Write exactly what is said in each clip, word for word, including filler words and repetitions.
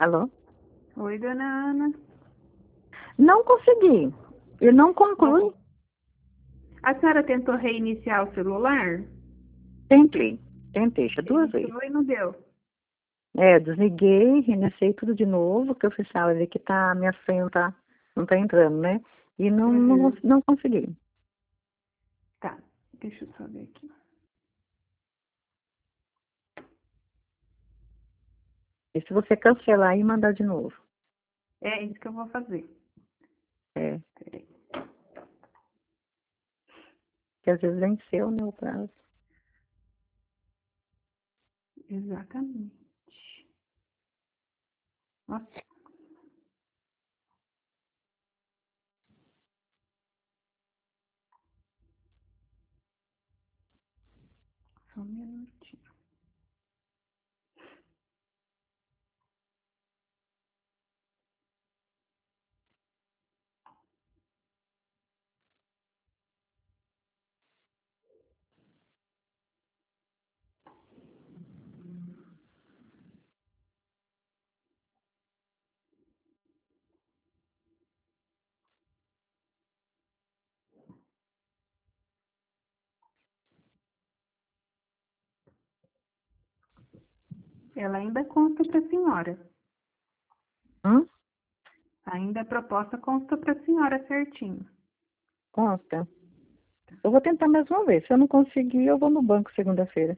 Alô? Oi, dona Ana. Não consegui. Eu não concluí. A senhora tentou reiniciar o celular? Tentei. Tentei, já duas vezes. Reiniciou e não deu. É, desliguei, reiniciei tudo de novo, que eu precisava ver que tá, a minha senha não tá, não tá entrando, né? E não, não, Uhum. cons- não consegui. Tá, deixa eu só ver aqui. E se você cancelar e mandar de novo? É isso que eu vou fazer. É, Peraí. que às vezes venceu, né, o prazo. Exatamente. Nossa, só um minutinho. Ela ainda consta para a senhora. Hum? Ainda a proposta consta para a senhora certinho. Consta. Eu vou tentar mais uma vez. Se eu não conseguir, eu vou no banco segunda-feira.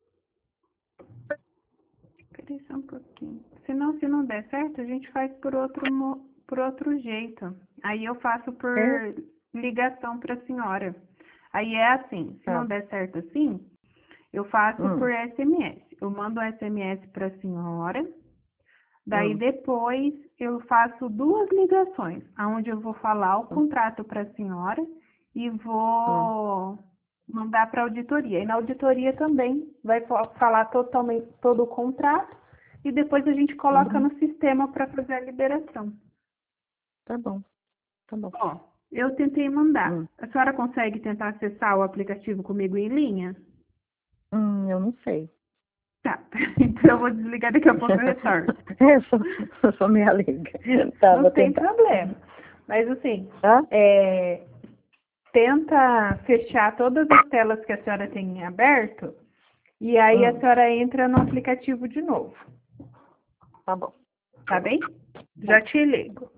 Peraí só um pouquinho. Se não, se não der certo, a gente faz por outro, mo- por outro jeito. Aí eu faço por É? ligação para a senhora. Aí é assim, se Tá. não der certo assim, eu faço Hum, por S M S. Eu mando um S M S para a senhora. Daí hum, depois eu faço duas ligações, onde eu vou falar o hum, contrato para a senhora e hum. vou mandar para a auditoria. E na auditoria também vai fa- falar totalmente todo o contrato e depois a gente coloca Uhum. no sistema para fazer a liberação. Tá bom, tá bom. Ó, eu tentei mandar. Hum. A senhora consegue tentar acessar o aplicativo comigo em linha? Hum, eu não sei. Tá, então eu vou desligar, daqui a pouco eu retorno. Eu sou, eu sou meio alegre. Tá, Não vou tem tentar. problema. Mas assim, Tá? é, tenta fechar todas as telas que a senhora tem em aberto e aí a Hum, senhora entra no aplicativo de novo, tá bom. tá bem? Já te ligo.